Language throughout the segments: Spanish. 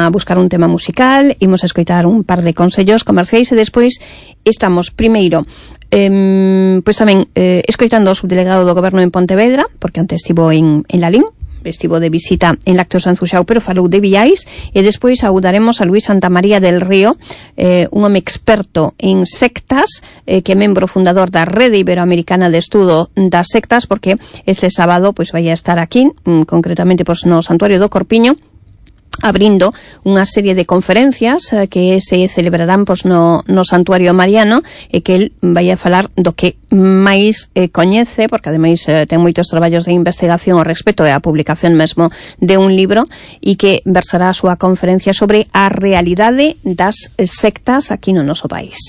a buscar un tema musical, imos a escoitar un par de consellos comerciais e despois estamos primeiro pois tamén escoitando o subdelegado do Goberno en Pontevedra, porque onte estivo en Lalín, estivo de visita en Lacto Sanzuxao, pero falou de Viais, e despois saudaremos a Luis Santamaría del Río, un home experto en sectas, que é membro fundador da Rede Iberoamericana de Estudo das Sectas, porque este sábado pois vai a estar aquí, concretamente pois no Santuario do Corpiño, abrindo unha serie de conferencias que se celebrarán pois no Santuario Mariano, e que el vai a falar do que máis coñece, porque ademais ten moitos traballos de investigación ao respecto e a publicación mesmo de un libro, e que versará a súa conferencia sobre a realidade das sectas aquí no noso país.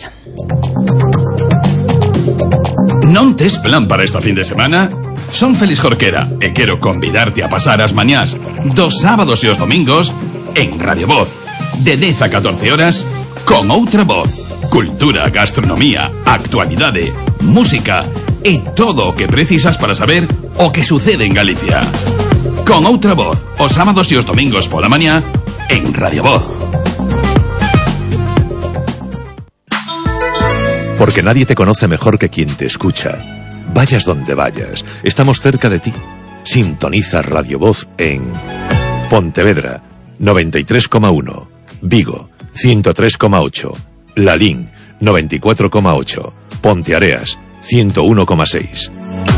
Non tes plan para esta fin de semana? Son Félix Jorquera e quero convidarte a pasar as mañás dos sábados e os domingos en Radio Voz, de 10 a 14 horas, con outra voz. Cultura, gastronomía, actualidade, música e todo o que precisas para saber o que sucede en Galicia. Con outra voz, os sábados e os domingos pola mañá en Radio Voz. Porque nadie te conoce mejor que quien te escucha. Vayas donde vayas, estamos cerca de ti. Sintoniza Radio Voz en Pontevedra 93,1, Vigo 103,8, Lalín 94,8, Ponteareas 101,6.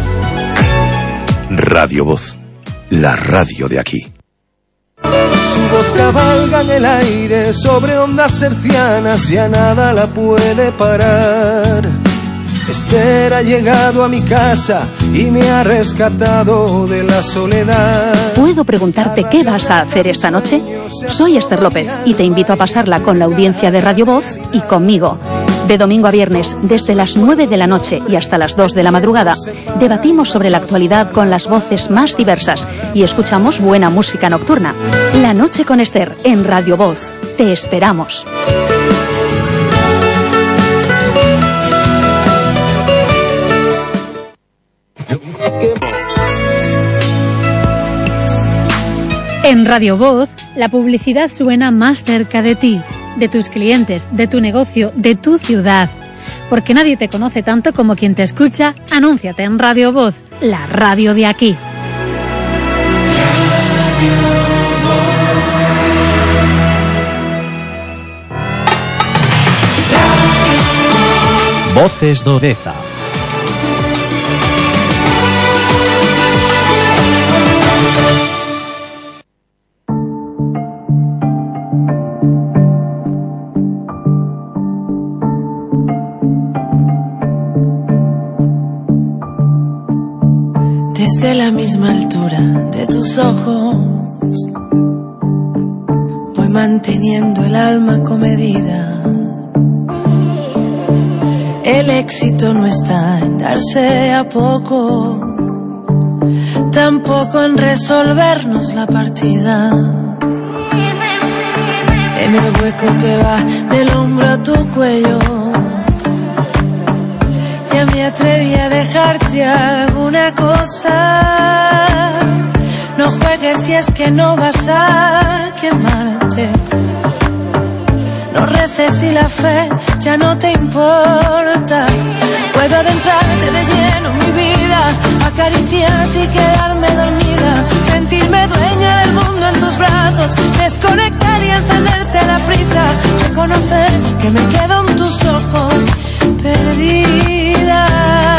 Radio Voz, la radio de aquí. Su voz cabalga en el aire sobre ondas hercianas y a nada la puede parar. Esther ha llegado a mi casa y me ha rescatado de la soledad. ¿Puedo preguntarte qué vas a hacer esta noche? Soy Esther López y te invito a pasarla con la audiencia de Radio Voz y conmigo. De domingo a viernes, desde las 9 de la noche y hasta las 2 de la madrugada, debatimos sobre la actualidad con las voces más diversas y escuchamos buena música nocturna. La noche con Esther en Radio Voz. Te esperamos. En Radio Voz, la publicidad suena más cerca de ti, de tus clientes, de tu negocio, de tu ciudad. Porque nadie te conoce tanto como quien te escucha. Anúnciate en Radio Voz, la radio de aquí. Voces do Deza. Desde la misma altura de tus ojos voy manteniendo el alma comedida. El éxito no está en darse a poco, tampoco en resolvernos la partida. En el hueco que va del hombro a tu cuello, ya me atreví a dejarte alguna cosa. No juegues si es que no vas a quemarte. No reces si la fe ya no te importa. Puedo adentrarte de lleno en mi vida, acariciarte y quedarme dormida, sentirme dueña del mundo en tus brazos, desconectar y encenderte a la prisa, reconocer que me quedo en tus ojos perdida.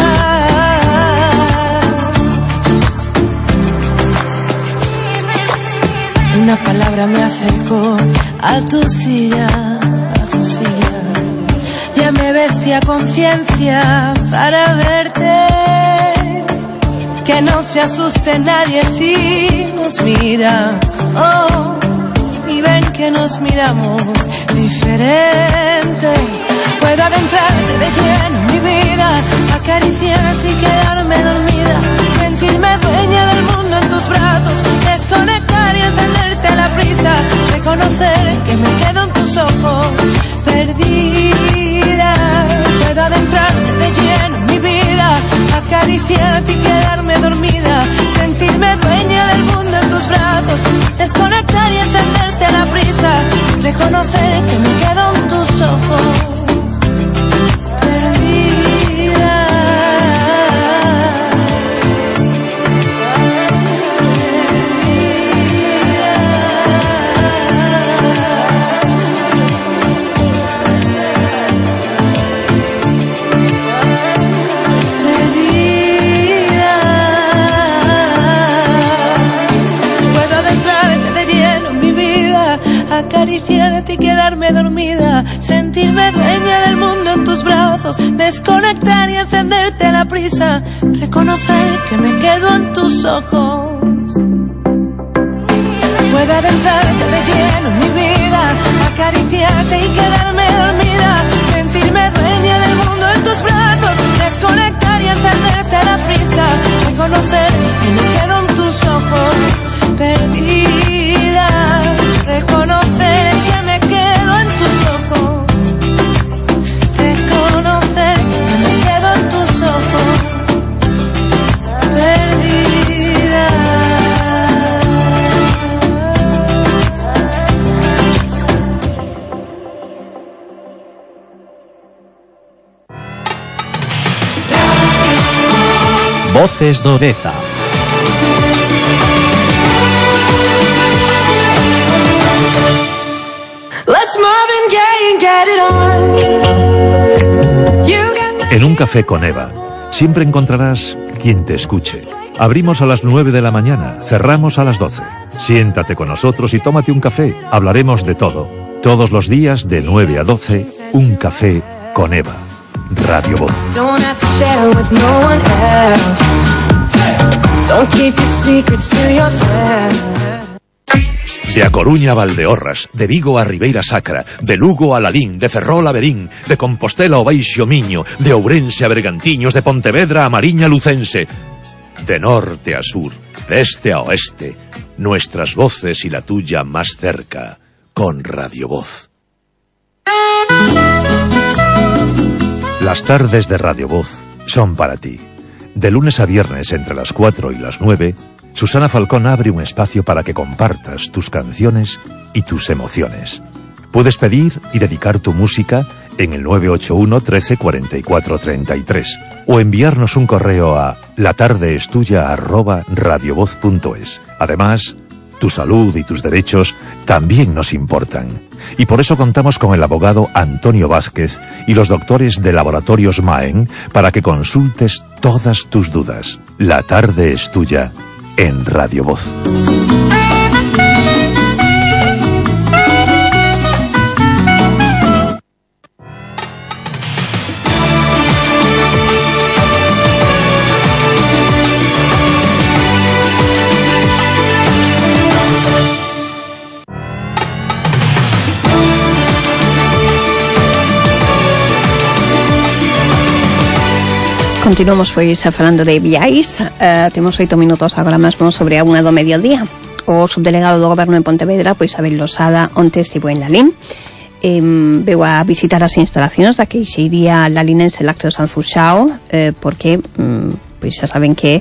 Una palabra me acercó a tu silla, ya me vestí a conciencia para verte. Que no se asuste nadie si nos mira, oh, y ven que nos miramos diferente. Puedo adentrarte de lleno en mi vida, acariciarte y quedarme dormida, sentirme dueña del mundo en tus brazos, desconectar y encenderte a la prisa, reconocer que me quedo en tus ojos perdida. Puedo adentrarte de lleno en mi vida, acariciarte y quedarme dormida, sentirme dueña del mundo en tus brazos, desconectar y encenderte a la prisa, acariciarte y quedarme dormida, sentirme dueña del mundo en tus brazos, desconectar y encenderte a la prisa, reconocer que me quedo en tus ojos. Puedo adentrarte de lleno en mi vida, acariciarte y quedarme dormida, sentirme dueña del mundo en tus brazos, desconectar y encenderte a la prisa, reconocer que me quedo en tus ojos, perdida, reconocer que me quedo en tus ojos, reconocer que me quedo en tus ojos, perdida. Voces do Deza. En un café con Eva, siempre encontrarás quien te escuche. Abrimos a las 9 de la mañana, cerramos a las 12. Siéntate con nosotros y tómate un café. Hablaremos de todo. Todos los días de 9 a 12, un café con Eva. Radio Voz. De A Coruña a Valdeorras, de Vigo a Ribeira Sacra, de Lugo a Lalín, de Ferrol a Verín, de Compostela ao Baixo Miño, de Ourense a Bergantiños, de Pontevedra a Mariña Lucense, de norte a sur, de este a oeste, nuestras voces y la tuya más cerca, con Radio Voz. Las tardes de Radio Voz son para ti. De lunes a viernes entre las 4 y las 9, Susana Falcón abre un espacio para que compartas tus canciones y tus emociones. Puedes pedir y dedicar tu música en el 981 13 44 33 o enviarnos un correo a latardeestuya@radiovoz.es. Además, tu salud y tus derechos también nos importan. Y por eso contamos con el abogado Antonio Vázquez y los doctores de Laboratorios Maen para que consultes todas tus dudas. La tarde es tuya en Radio Voz. Continuamos pois falando de viais. Temos 8 minutos agora mesmo sobre a 1 do mediodía. O subdelegado do Goberno en Pontevedra, pois Abel Losada, onte estivo en Lalín, veu a visitar as instalacións da queixería lalinense Lácteos Sanzuxao, porque pois xa saben que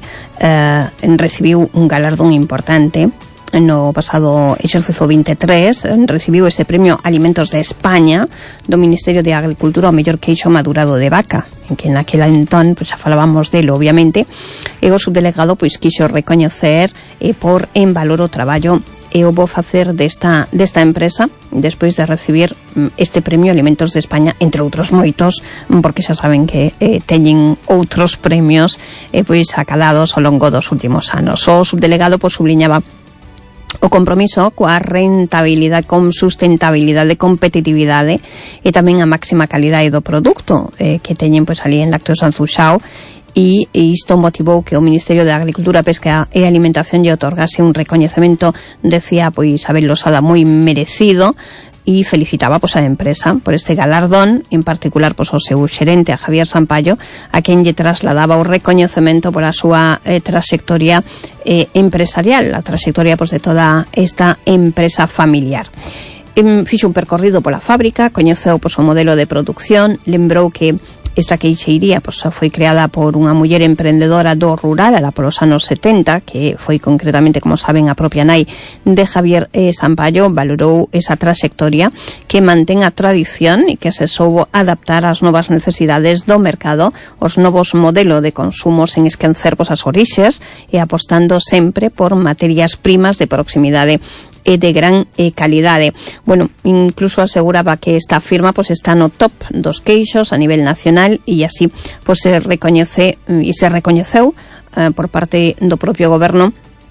recibiu un galardón importante. No pasado exercicio 23 recibiu ese premio Alimentos de España do Ministerio de Agricultura ao mellor queixo madurado de vaca, en que naquela entón pois, xa falábamos dele obviamente, e o subdelegado pois quixo recoñecer e por en valor o traballo e o bo facer desta empresa despois de recibir este premio Alimentos de España, entre outros moitos, porque xa saben que teñen outros premios pois acadados ao longo dos últimos anos. O subdelegado pois subliñaba o compromiso coa rentabilidade, con sustentabilidade, competitividade e tamén a máxima calidade do produto que teñen pois ali en Lácteos Sanzuxao, e isto motivou que o Ministerio de Agricultura, Pesca e Alimentación lle otorgase un recoñecemento, decía pois Abel Losada, moi merecido, e felicitaba pois a empresa por este galardón, en particular pois o seu xerente, a Javier Sampaio, a quen lle trasladaba o recoñecemento por a súa trayectoria empresarial, a trayectoria pois de toda esta empresa familiar. Fixo un percorrido pola fábrica, coñeceu pois o modelo de produción, lembrou que esta queixeiría pois foi creada por unha muller emprendedora do rural alá polos anos 70, que foi concretamente, como saben, a propia nai de Javier Sampaio. Valorou esa trayectoria que mantén a tradición e que se soubo adaptar ás novas necesidades do mercado, os novos modelos de consumo sen esquecer pois as orixes e apostando sempre por materias primas de proximidade e de gran calidade. Bueno, incluso aseguraba que esta firma pues está no top dos queixos a nivel nacional e así pues se recoñece e se recoñeceu por parte do propio goberno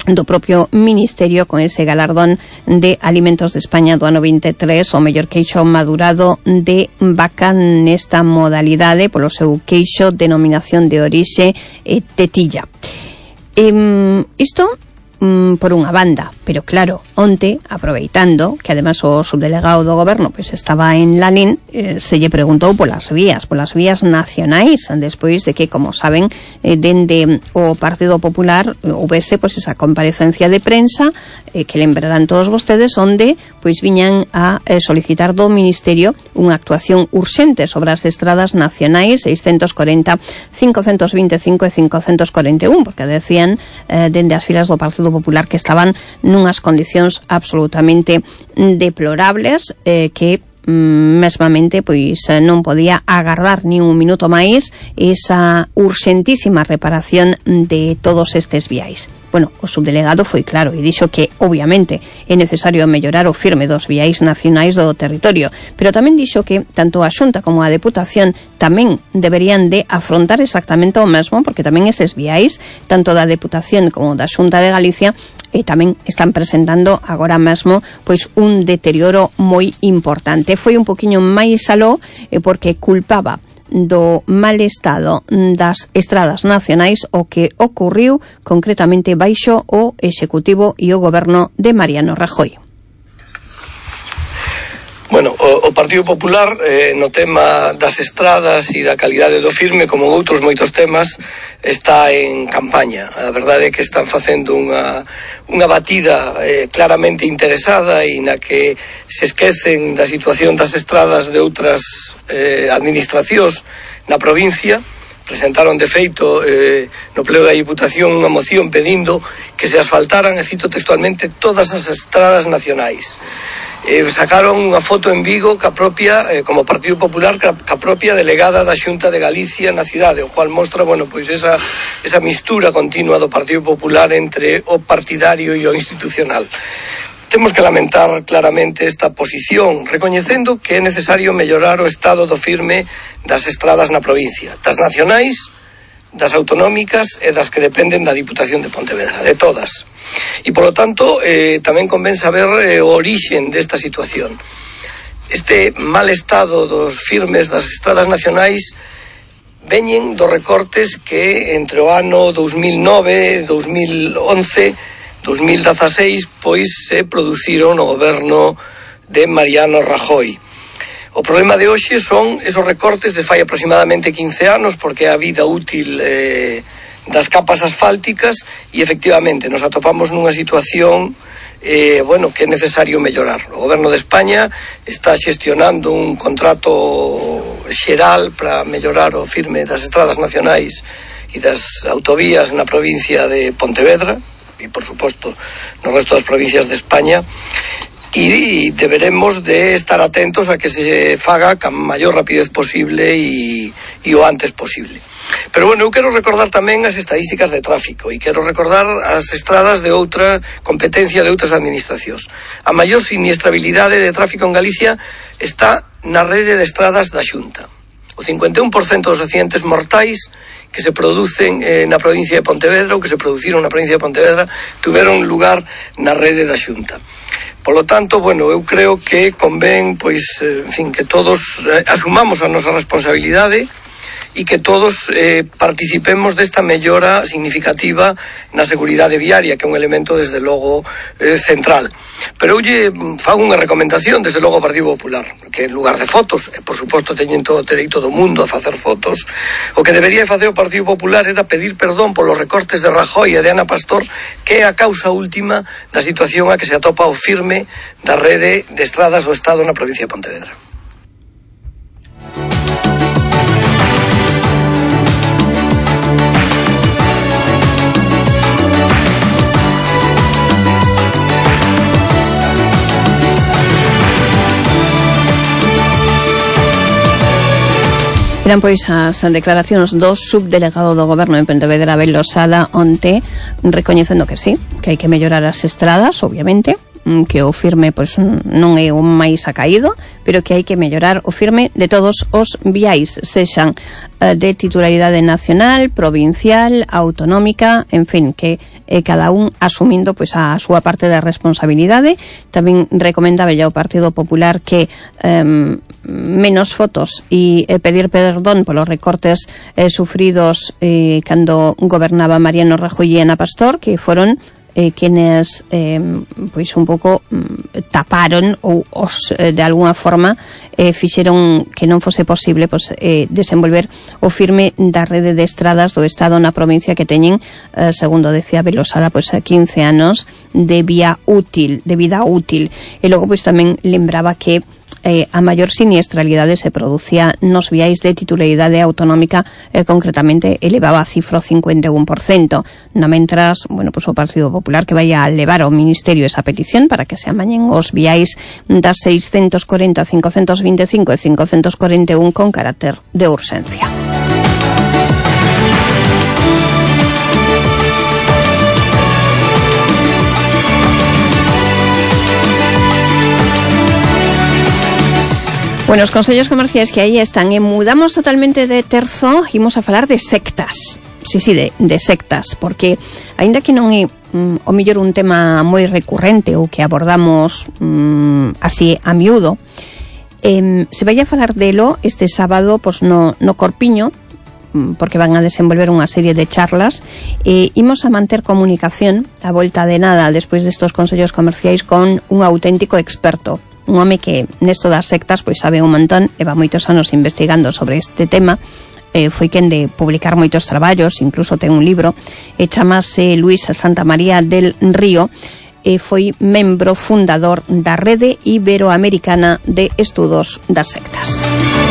do propio Ministerio con ese galardón de Alimentos de España do ano 23, o mellor queixo madurado de vaca nesta modalidade polo seu queixo denominación de orixe tetilla. Isto por unha banda, pero claro, onte, aproveitando que además o subdelegado do goberno pues estaba en Lalín, se lle preguntou polas vías nacionais, despois de que, como saben, dende o Partido Popular houvese pues esa comparecencia de prensa que lembrarán todos vostedes, onde pois viñan a solicitar do Ministerio unha actuación urxente sobre as estradas nacionais 640, 525 e 541, porque decían dende as filas do Partido Popular que estaban nunhas condicións absolutamente deplorables, que mesmamente pois non podía agardar ni un minuto máis esa urxentísima reparación de todos estes viais. Bueno, o subdelegado foi claro e dixo que, obviamente, é necesario mellorar o firme dos viais nacionais do territorio, pero tamén dixo que tanto a Xunta como a Deputación tamén deberían de afrontar exactamente o mesmo, porque tamén eses viais, tanto da Deputación como da Xunta de Galicia, tamén están presentando agora mesmo pois un deterioro moi importante. Foi un poquinho máis aló porque culpaba do mal estado das estradas nacionais o que ocorriu concretamente baixo o Executivo e o Goberno de Mariano Rajoy. Bueno, o Partido Popular no tema das estradas e da calidade do firme, como outros moitos temas, está en campaña. A verdade é que están facendo unha batida claramente interesada e na que se esquecen da situación das estradas de outras administracións na provincia. Presentaron de feito no pleno da Diputación unha moción pedindo que se asfaltaran, e cito textualmente, todas as estradas nacionais. Sacaron unha foto en Vigo ca propia, como Partido Popular, ca propia delegada da Xunta de Galicia na cidade, o cual mostra, bueno, pois esa mistura continua do Partido Popular entre o partidario e o institucional. Temos que lamentar claramente esta posición, recoñecendo que é necesario mellorar o estado do firme das estradas na provincia, das nacionais, das autonómicas e das que dependen da Diputación de Pontevedra, de todas. E, polo tanto, tamén convén saber o orixen desta situación. Este mal estado dos firmes das estradas nacionais veñen dos recortes que entre o ano 2009, 2011, 2016, pois se produciron no goberno de Mariano Rajoy. O problema de hoxe son esos recortes de fai aproximadamente 15 anos, porque é a vida útil das capas asfálticas, e efectivamente nos atopamos nunha situación que é necesario mellorar. O Goberno de España está xestionando un contrato xeral para mellorar o firme das estradas nacionais e das autovías na provincia de Pontevedra e, por suposto, no resto das provincias de España, e deberemos de estar atentos a que se faga ca maior rapidez posible e o antes posible. Pero, bueno, eu quero recordar tamén as estadísticas de tráfico e quero recordar as estradas de outra competencia de outras administracións. A maior siniestrabilidade de tráfico en Galicia está na rede de estradas da Xunta. O 51% dos accidentes mortais que se producen na provincia de Pontevedra ou que se produciron na provincia de Pontevedra tuveron lugar na rede da Xunta. Polo tanto, bueno, eu creo que convén, pois, en fin, que todos asumamos a nosa responsabilidade e que todos participemos desta mellora significativa na seguridade viaria, que é un elemento, desde logo, central. Pero eu lle fago unha recomendación, desde logo, ao Partido Popular, que en lugar de fotos, e por suposto teñen todo o dereito do mundo a facer fotos, o que debería facer o Partido Popular era pedir perdón polos recortes de Rajoy e de Ana Pastor, que é a causa última da situación a que se atopa o firme da rede de estradas do Estado na provincia de Pontevedra. Eran pois as declaracións do subdelegado do Goberno en Pontevedra, Abel Losada, onte, recoñecendo que sí, que hai que mellorar as estradas, obviamente, que o firme pois non é o máis acaído, pero que hai que mellorar o firme de todos os viais, sexan de titularidade nacional, provincial, autonómica, en fin, que cada un asumindo pois a súa parte da responsabilidade. Tamén recomendaba o Partido Popular que menos fotos e pedir perdón polos recortes sufridos cando gobernaba Mariano Rajoy e Ana Pastor, que foron quienes pois un pouco taparon ou os de alguna forma fixeron que non fose posible pois desenvolver o firme da rede de estradas do Estado na provincia, que teñen, segundo decía Belosada, pois 15 anos de vida útil. E logo pois tamén lembraba que a maior siniestralidade se producía nos viais de titularidade autonómica, concretamente elevaba a cifra 51%. Na mentras, bueno, pues o Partido Popular que vai a levar ao Ministerio esa petición para que se amañen os viais das 640, 525 e 541 con carácter de urxencia. Bueno, os consellos comerciais que aí están, mudamos totalmente de terzo, imos a falar de sectas. Sí, de sectas, porque aínda que non é o mellor un tema moi recurrente ou que abordamos así a miúdo, se vai a falar delo este sábado pois no Corpiño, porque van a desenvolver unha serie de charlas, e imos a manter comunicación a volta de nada despois destos consellos comerciais con un auténtico experto, un home que nesto das sectas pois sabe un montón e va moitos anos investigando sobre este tema. Foi quen de publicar moitos traballos, incluso ten un libro, chamase Luis Santamaría del Río, e foi membro fundador da Rede Iberoamericana de Estudos das Sectas.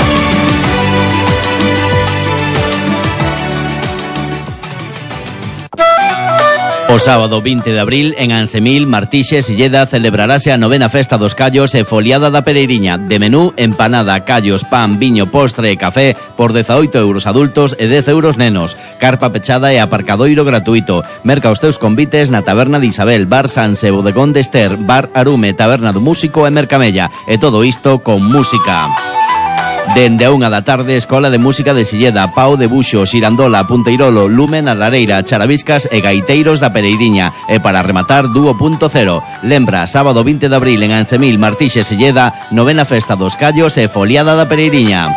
O sábado 20 de abril, en Ansemil, Martixes, Silleda, celebrarase a 9ª Festa dos Callos e Foliada da Pereiriña. De menú, empanada, callos, pan, viño, postre e café por 18 euros adultos e 10 euros nenos. Carpa pechada e aparcadoiro gratuito. Merca os teus convites na Taberna de Isabel, Bar Sanse, Bodegón de Ester, Bar Arume, Taberna do Músico e Mercamella. E todo isto con música. Dende a 1 da tarde, Escola de Música de Silleda, Pau de Buxo, Xirandola, Punteirolo, Lumen, a Lareira, Charaviscas e Gaiteiros da Pereiriña. E para rematar, Dúo Punto Cero. Lembra, sábado 20 de abril en Ansemil, Martixes, Silleda, 9ª Festa dos Callos e Foliada da Pereiriña.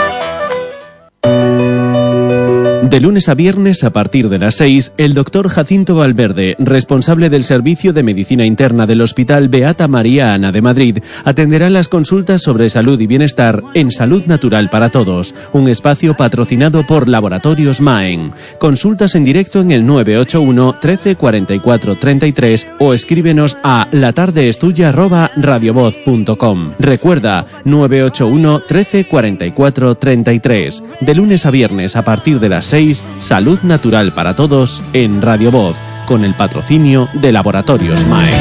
De lunes a viernes a partir de las 6, el doctor Jacinto Valverde, responsable del Servicio de Medicina Interna del Hospital Beata María Ana de Madrid, atenderá las consultas sobre salud y bienestar en Salud Natural para Todos, un espacio patrocinado por Laboratorios Maen. Consultas en directo en el 981 13 44 33 o escríbenos a latardeestuya@radiovoz.com. Recuerda, 981 13 44 33. De lunes a viernes a partir de las 6, Salud Natural para Todos en Radio Voz, con el patrocinio de Laboratorios Maen.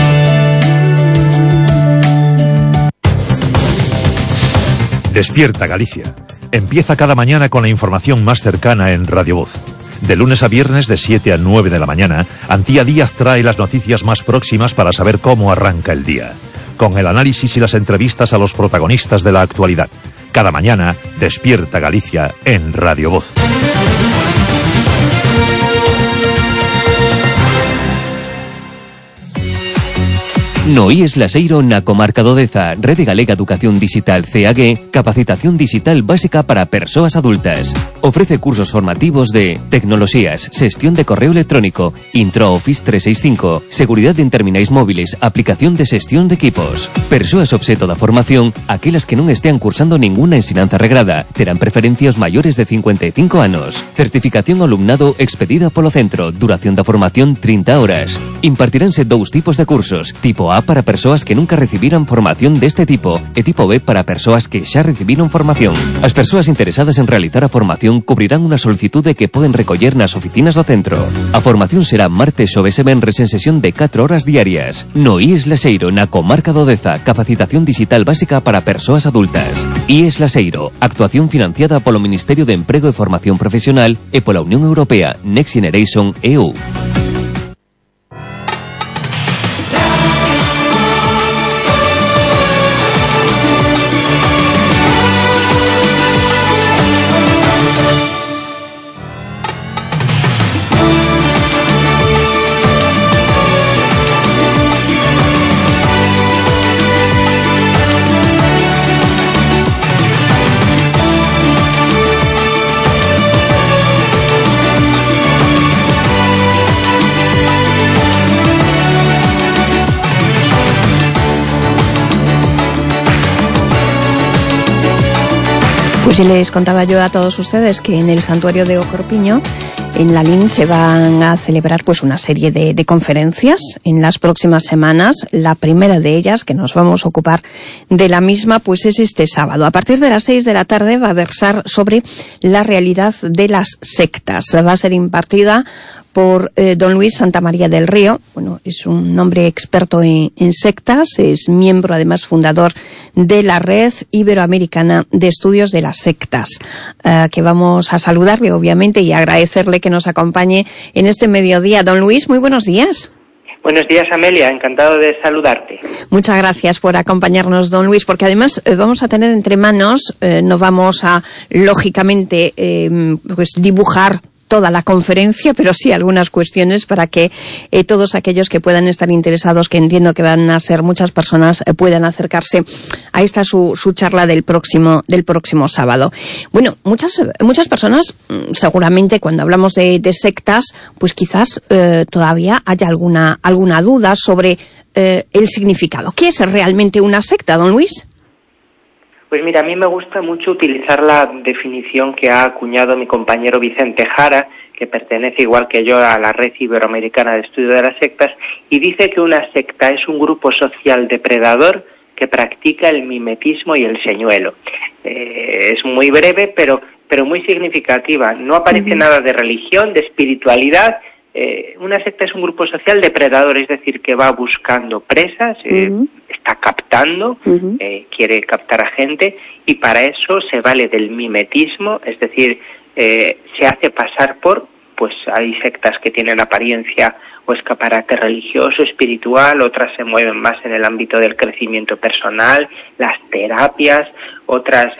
Despierta Galicia. Empieza cada mañana con la información más cercana en Radio Voz. De lunes a viernes de 7 a 9 de la mañana, Antía Díaz trae las noticias más próximas para saber cómo arranca el día, con el análisis y las entrevistas a los protagonistas de la actualidad. Cada mañana, Despierta Galicia en Radio Voz. No IES Laseiro na comarca do Deza, Rede Galega Educación Digital CAG, capacitación digital básica para persoas adultas. Ofrece cursos formativos de tecnoloxías, xestión de correo electrónico, Intro Office 365, seguridade en terminais móviles, aplicación de xestión de equipos. Persoas obxeto da formación, aquelas que non estean cursando ninguna ensinanza regrada, terán preferencia os maiores de 55 anos. Certificación ao alumnado expedida polo centro, duración da formación 30 horas. Impartiránse dous tipos de cursos, tipo A para persoas que nunca recibiran formación deste tipo e tipo B para persoas que xa recibiron formación. As persoas interesadas en realizar a formación cubrirán unha solicitude que poden recoller nas oficinas do centro. A formación será martes, xoves e venres en sesión de 4 horas diarias. No IES Laseiro, na comarca do Deza, capacitación digital básica para persoas adultas. IES Laseiro, actuación financiada polo Ministerio de Emprego e Formación Profesional e pola Unión Europea Next Generation EU. Pues ya les contaba yo a todos ustedes que en el santuario de Ocorpiño, en Lalín, se van a celebrar pues una serie de conferencias en las próximas semanas. La primera de ellas, que nos vamos a ocupar de la misma, pues es este sábado. A partir de las 6 de la tarde va a versar sobre la realidad de las sectas. Va a ser impartida por don Luis Santamaría del Río. Bueno, es un hombre experto en sectas, es miembro, además, fundador de la Red Iberoamericana de Estudios de las Sectas, que vamos a saludarle, obviamente, y agradecerle que nos acompañe en este mediodía. Don Luis, muy buenos días. Buenos días, Amelia, encantado de saludarte. Muchas gracias por acompañarnos, don Luis, porque además vamos a tener entre manos, no vamos a, lógicamente, pues dibujar toda la conferencia, pero sí algunas cuestiones para que todos aquellos que puedan estar interesados, que entiendo que van a ser muchas personas, puedan acercarse a esta su charla del próximo sábado. Bueno, muchas personas, seguramente cuando hablamos de sectas, pues quizás todavía haya alguna duda sobre el significado. ¿Qué es realmente una secta, don Luis? Pues mira, a mí me gusta mucho utilizar la definición que ha acuñado mi compañero Vicente Jara, que pertenece igual que yo a la Red Iberoamericana de Estudio de las Sectas, y dice que una secta es un grupo social depredador que practica el mimetismo y el señuelo. Es muy breve, pero muy significativa. No aparece nada de religión, de espiritualidad. Una secta es un grupo social depredador, es decir, que va buscando presas, está captando, quiere captar a gente, y para eso se vale del mimetismo, es decir, se hace pasar por, pues hay sectas que tienen apariencia o escaparate religioso, espiritual, otras se mueven más en el ámbito del crecimiento personal, las terapias, otras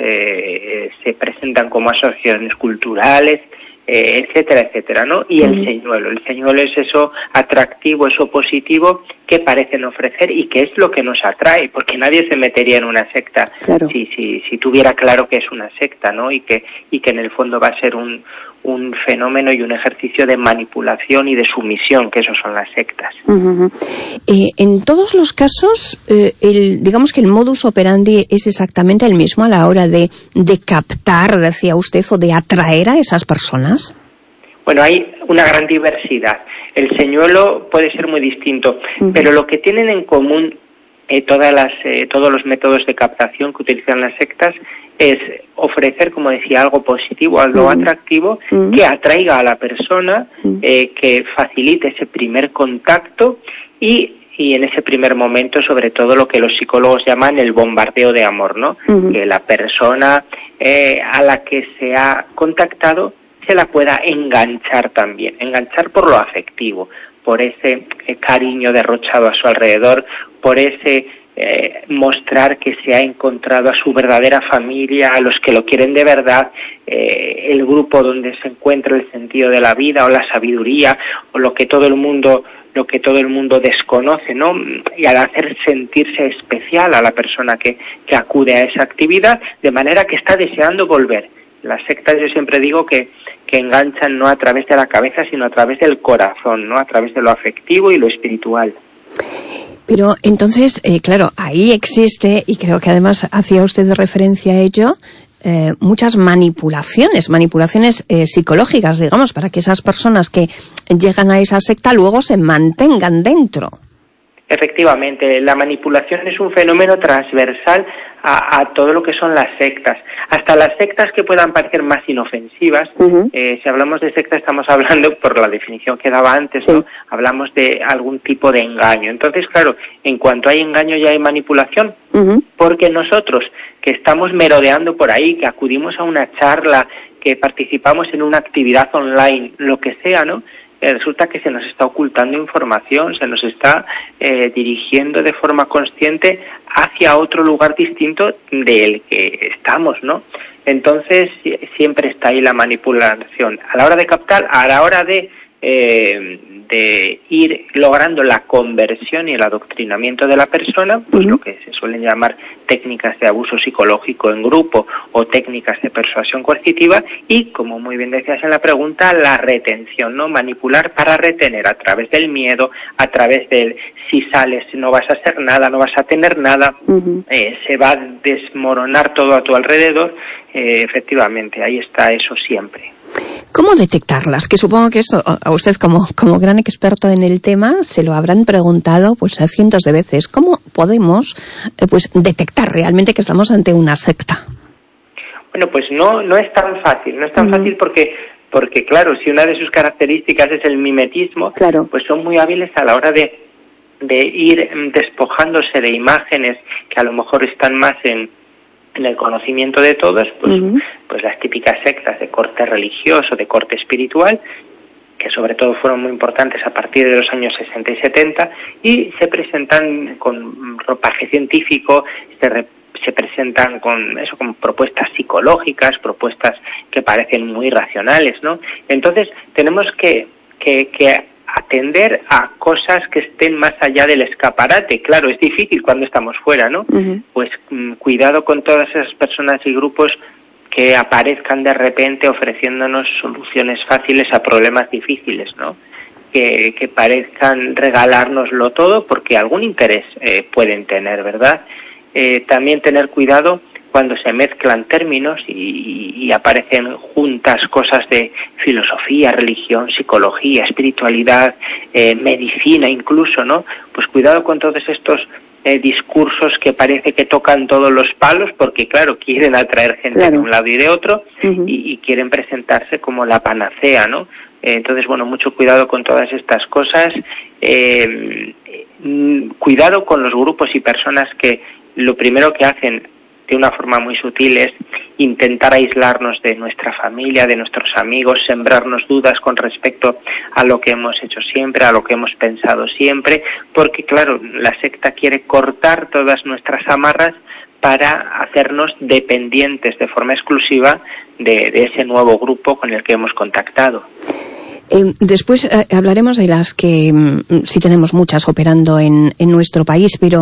se presentan como asociaciones culturales, etcétera, etcétera, ¿no? Y el señuelo es eso atractivo, eso positivo que parecen ofrecer y que es lo que nos atrae, porque nadie se metería en una secta si tuviera claro que es una secta, ¿no? Y que en el fondo va a ser un fenómeno y un ejercicio de manipulación y de sumisión, que esos son las sectas. En todos los casos, digamos que el modus operandi es exactamente el mismo a la hora de captar, decía usted, o de atraer a esas personas. Bueno, hay una gran diversidad. El señuelo puede ser muy distinto, pero lo que tienen en común todos los métodos de captación que utilizan las sectas es ofrecer, como decía, algo positivo, algo atractivo, que atraiga a la persona, que facilite ese primer contacto y en ese primer momento, sobre todo, lo que los psicólogos llaman el bombardeo de amor, ¿no? Que la persona a la que se ha contactado se la pueda enganchar también, enganchar por lo afectivo, por ese cariño derrochado a su alrededor, por ese mostrar que se ha encontrado a su verdadera familia, a los que lo quieren de verdad, el grupo donde se encuentra el sentido de la vida o la sabiduría o lo que todo el mundo desconoce, ¿no? Y al hacer sentirse especial a la persona que acude a esa actividad, de manera que está deseando volver. Las sectas, yo siempre digo que enganchan no a través de la cabeza, sino a través del corazón, ¿no? A través de lo afectivo y lo espiritual. Pero entonces, claro, ahí existe, y creo que además hacía usted referencia a ello, muchas manipulaciones psicológicas, digamos, para que esas personas que llegan a esa secta luego se mantengan dentro. Efectivamente, la manipulación es un fenómeno transversal a todo lo que son las sectas. Hasta las sectas que puedan parecer más inofensivas, si hablamos de secta estamos hablando, por la definición que daba antes, ¿no? Hablamos de algún tipo de engaño. Entonces, claro, en cuanto hay engaño ya hay manipulación, porque nosotros que estamos merodeando por ahí, que acudimos a una charla, que participamos en una actividad online, lo que sea, ¿no? Resulta que se nos está ocultando información, se nos está dirigiendo de forma consciente hacia otro lugar distinto del que estamos, ¿no? Entonces siempre está ahí la manipulación. A la hora de captar, a la hora de de ir logrando la conversión y el adoctrinamiento de la persona, pues lo que se suelen llamar técnicas de abuso psicológico en grupo o técnicas de persuasión coercitiva, y, como muy bien decías en la pregunta, la retención, ¿no? Manipular para retener a través del miedo, a través del si sales no vas a hacer nada, no vas a tener nada, se va a desmoronar todo a tu alrededor. Efectivamente, ahí está eso siempre. ¿Cómo detectarlas? Que supongo que esto a usted como gran experto en el tema se lo habrán preguntado pues cientos de veces. ¿Cómo podemos pues detectar realmente que estamos ante una secta? Bueno, pues no es tan fácil, fácil porque claro, si una de sus características es el mimetismo, pues son muy hábiles a la hora de ir despojándose de imágenes que a lo mejor están más en el conocimiento de todos, pues las típicas sectas de corte religioso, de corte espiritual, que sobre todo fueron muy importantes a partir de los años 60 y 70, y se presentan con ropaje científico, se presentan con propuestas psicológicas, propuestas que parecen muy racionales, ¿no? Entonces tenemos que atender a cosas que estén más allá del escaparate. Claro, es difícil cuando estamos fuera, ¿no? Pues cuidado con todas esas personas y grupos que aparezcan de repente ofreciéndonos soluciones fáciles a problemas difíciles, ¿no? Que parezcan regalárnoslo todo porque algún interés pueden tener, ¿verdad? También tener cuidado cuando se mezclan términos y aparecen juntas cosas de filosofía, religión, psicología, espiritualidad, medicina incluso, ¿no? Pues cuidado con todos estos discursos que parece que tocan todos los palos porque, claro, quieren atraer gente de un lado y de otro y quieren presentarse como la panacea, ¿no? Entonces, bueno, mucho cuidado con todas estas cosas. Cuidado con los grupos y personas que lo primero que hacen de una forma muy sutil es intentar aislarnos de nuestra familia, de nuestros amigos, sembrarnos dudas con respecto a lo que hemos hecho siempre, a lo que hemos pensado siempre, porque claro, la secta quiere cortar todas nuestras amarras para hacernos dependientes de forma exclusiva de ese nuevo grupo con el que hemos contactado. Después hablaremos de las que sí tenemos muchas operando en nuestro país, pero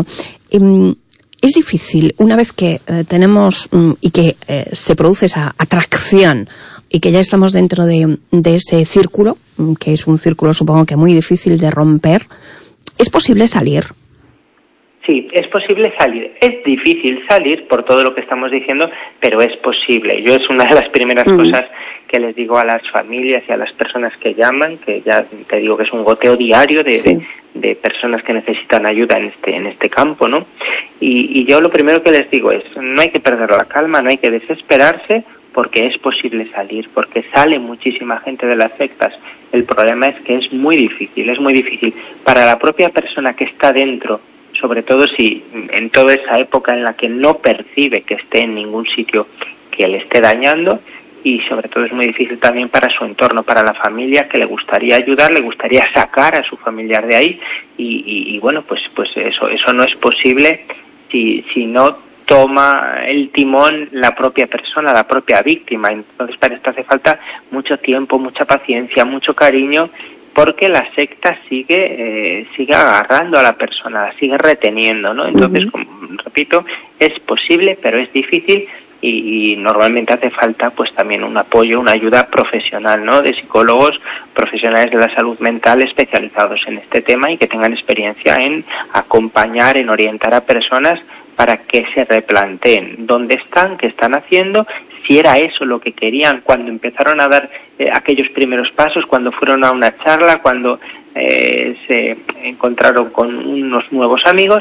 es difícil, una vez que tenemos y que se produce esa atracción y que ya estamos dentro de ese círculo, que es un círculo supongo que muy difícil de romper, ¿es posible salir? Sí, es posible salir. Es difícil salir por todo lo que estamos diciendo, pero es posible. Yo es una de las primeras cosas que les digo a las familias y a las personas que llaman, que ya te digo que es un goteo diario de personas que necesitan ayuda en este campo, ¿no? Y yo lo primero que les digo es, no hay que perder la calma, no hay que desesperarse, porque es posible salir, porque sale muchísima gente de las sectas. El problema es que es muy difícil para la propia persona que está dentro, sobre todo si en toda esa época en la que no percibe que esté en ningún sitio que le esté dañando, y sobre todo es muy difícil también para su entorno, para la familia, que le gustaría ayudar, le gustaría sacar a su familiar de ahí, y bueno, pues eso no es posible si no toma el timón la propia persona, la propia víctima. Entonces para esto hace falta mucho tiempo, mucha paciencia, mucho cariño, porque la secta sigue agarrando a la persona, la sigue reteniendo, ¿no? Entonces, como repito, es posible, pero es difícil y normalmente hace falta pues también un apoyo, una ayuda profesional, ¿no? De psicólogos profesionales de la salud mental especializados en este tema y que tengan experiencia en acompañar, en orientar a personas para que se replanteen dónde están, qué están haciendo, si era eso lo que querían cuando empezaron a dar aquellos primeros pasos, cuando fueron a una charla, cuando se encontraron con unos nuevos amigos,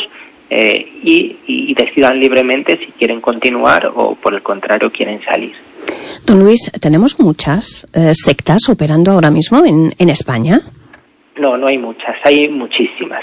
y decidan libremente si quieren continuar o por el contrario quieren salir. Don Luis, ¿tenemos muchas sectas operando ahora mismo en España? No hay muchas, hay muchísimas.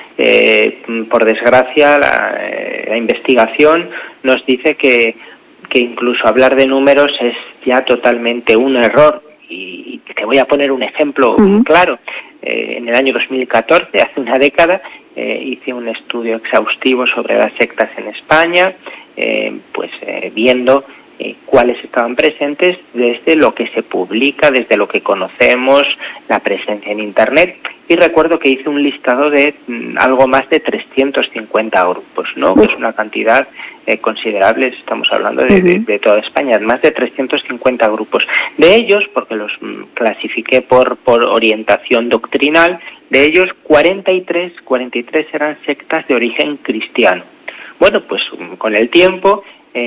Por desgracia, la investigación nos dice que incluso hablar de números es ya totalmente un error. Y te voy a poner un ejemplo claro. En el año 2014, hace una década, hice un estudio exhaustivo sobre las sectas en España, viendo cuáles estaban presentes desde lo que se publica, desde lo que conocemos, la presencia en Internet. Y recuerdo que hice un listado de algo más de 350 grupos, ¿no? Que es una cantidad considerable, estamos hablando de toda España, más de 350 grupos. De ellos, porque los clasifiqué por orientación doctrinal, de ellos 43 eran sectas de origen cristiano. Bueno, pues con el tiempo,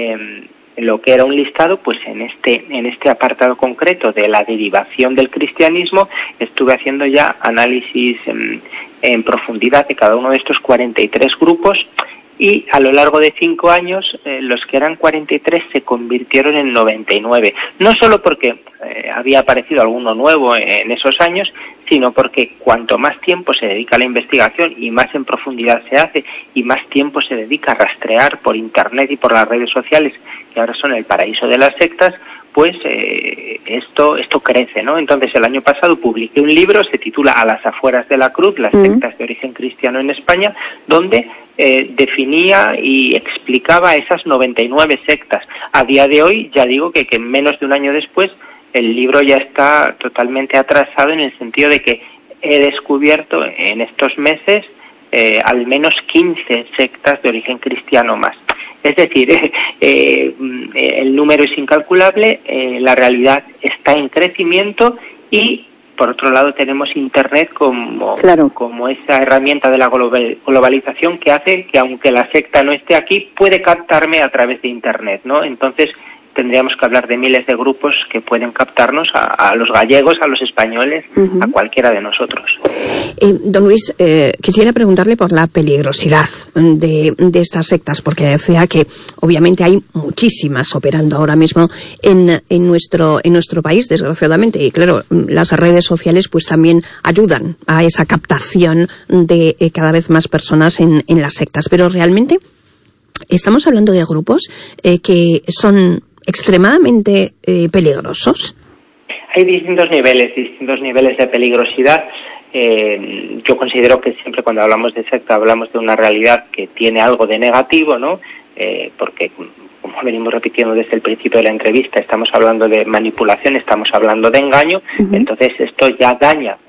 lo que era un listado, pues en este apartado concreto de la derivación del cristianismo, estuve haciendo ya análisis en profundidad de cada uno de estos 43 grupos, y a lo largo de 5 años los que eran 43 se convirtieron en 99. No solo porque había aparecido alguno nuevo en esos años, sino porque cuanto más tiempo se dedica a la investigación y más en profundidad se hace y más tiempo se dedica a rastrear por Internet y por las redes sociales, que ahora son el paraíso de las sectas, pues esto crece, ¿no? Entonces el año pasado publiqué un libro, se titula A las afueras de la cruz, las sectas de origen cristiano en España, donde definía y explicaba esas 99 sectas. A día de hoy, ya digo que menos de un año después, el libro ya está totalmente atrasado, en el sentido de que he descubierto en estos meses al menos 15 sectas de origen cristiano más. Es decir, el número es incalculable, la realidad está en crecimiento, y por otro lado tenemos Internet como esa herramienta de la globalización que hace que, aunque la secta no esté aquí, puede captarme a través de Internet, ¿no? Entonces tendríamos que hablar de miles de grupos que pueden captarnos a los gallegos, a los españoles, a cualquiera de nosotros. Don Luis, quisiera preguntarle por la peligrosidad de estas sectas, porque decía que obviamente hay muchísimas operando ahora mismo en nuestro país, desgraciadamente, y claro, las redes sociales pues también ayudan a esa captación de cada vez más personas en las sectas. Pero realmente estamos hablando de grupos que son extremadamente peligrosos. Hay distintos niveles de peligrosidad. Yo considero que siempre cuando hablamos de secta hablamos de una realidad que tiene algo de negativo, ¿no? Porque, como venimos repitiendo desde el principio de la entrevista, estamos hablando de manipulación, estamos hablando de engaño. Entonces esto ya daña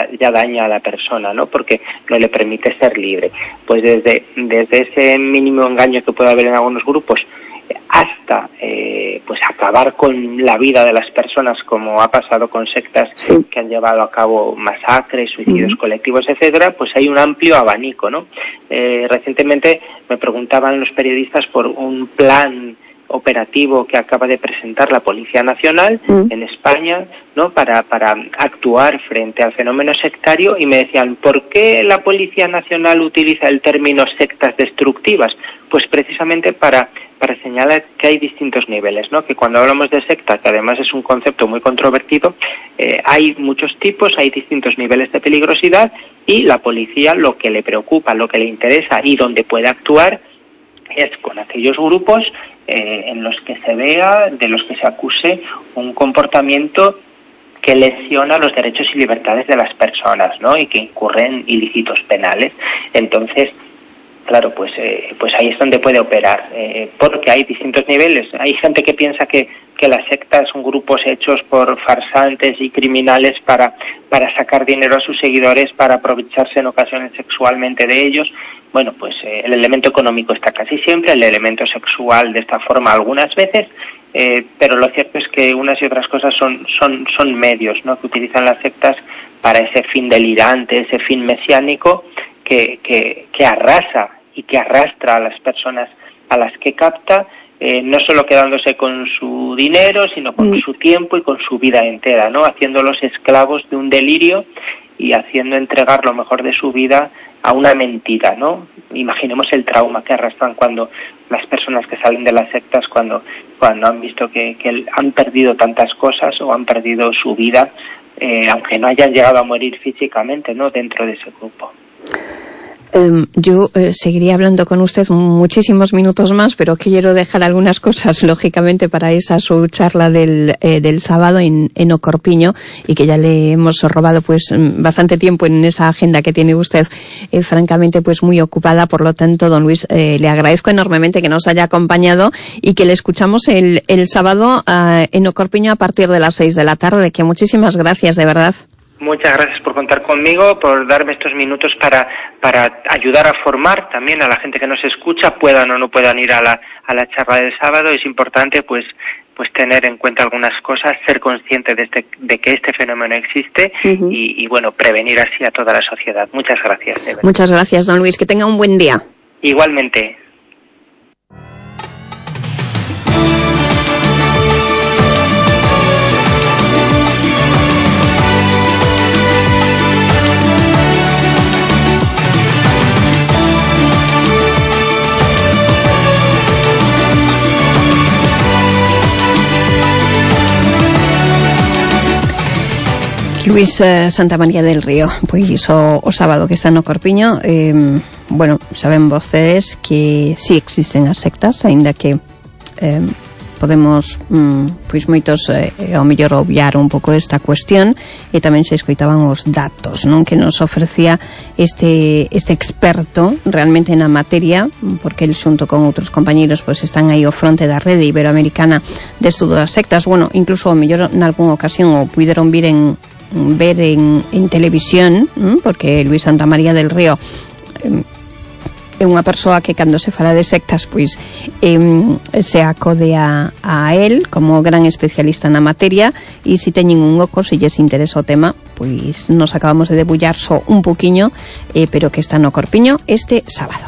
a la persona, ¿no? Porque no le permite ser libre. Pues desde ese mínimo engaño que puede haber en algunos grupos hasta pues acabar con la vida de las personas, como ha pasado con sectas que han llevado a cabo masacres, suicidios colectivos, etcétera, pues hay un amplio abanico, ¿no? Recientemente me preguntaban los periodistas por un plan operativo que acaba de presentar la Policía Nacional en España, ¿no? Para actuar frente al fenómeno sectario, y me decían, ¿por qué la Policía Nacional utiliza el término sectas destructivas? Pues precisamente para señalar que hay distintos niveles, ¿no? Que cuando hablamos de secta, que además es un concepto muy controvertido, hay muchos tipos, hay distintos niveles de peligrosidad, y la policía lo que le preocupa, lo que le interesa y donde puede actuar es con aquellos grupos en los que se vea, de los que se acuse un comportamiento que lesiona los derechos y libertades de las personas, ¿no? Y que incurre en ilícitos penales. Entonces, claro, pues ahí es donde puede operar, porque hay distintos niveles. Hay gente que piensa que las sectas son grupos hechos por farsantes y criminales para sacar dinero a sus seguidores, para aprovecharse en ocasiones sexualmente de ellos. Bueno, pues el elemento económico está casi siempre, el elemento sexual de esta forma algunas veces, pero lo cierto es que unas y otras cosas son medios, ¿no? Que utilizan las sectas para ese fin delirante, ese fin mesiánico, que arrasa y que arrastra a las personas a las que capta, no solo quedándose con su dinero, sino con su tiempo y con su vida entera, ¿no? Haciéndolos esclavos de un delirio y haciendo entregar lo mejor de su vida a una mentira, ¿no? Imaginemos el trauma que arrastran cuando las personas que salen de las sectas, cuando han visto que han perdido tantas cosas o han perdido su vida, aunque no hayan llegado a morir físicamente, ¿no? Dentro de ese grupo. Yo seguiría hablando con usted muchísimos minutos más, pero quiero dejar algunas cosas, lógicamente, para esa su charla del sábado en Ocorpiño, y que ya le hemos robado pues bastante tiempo en esa agenda que tiene usted, francamente pues muy ocupada. Por lo tanto, don Luis, le agradezco enormemente que nos haya acompañado y que le escuchamos el sábado en Ocorpiño a partir de las 6 de la tarde. Que muchísimas gracias, de verdad. Muchas gracias por contar conmigo, por darme estos minutos para ayudar a formar también a la gente que nos escucha, puedan o no puedan ir a la charla del sábado. Es importante pues tener en cuenta algunas cosas, ser consciente de que este fenómeno existe y bueno, prevenir así a toda la sociedad. Muchas gracias. Muchas gracias, don Luis. Que tenga un buen día. Igualmente. Luis Santamaría del Río, pois o sábado que está no Corpiño, bueno, saben vostedes que sí existen as sectas, aínda que podemos pois moitos ao mellor obviar un pouco esta cuestión, e tamén se escoitaban os datos, non, que nos ofrecía este experto realmente na materia, porque el xunto con outros compañeiros pois están aí ao fronte da Rede Iberoamericana de Estudo das Sectas. Bueno, incluso ao mellor nalgúnha ocasión o puideron ver en televisión, porque Luis Santamaría del Río é unha persoa que cando se fala de sectas pois se acode a él como gran especialista na materia, e se teñen un oco, se lles interesa o tema, pois nos acabamos de debullar só un poquiño, pero que está no Corpiño este sábado.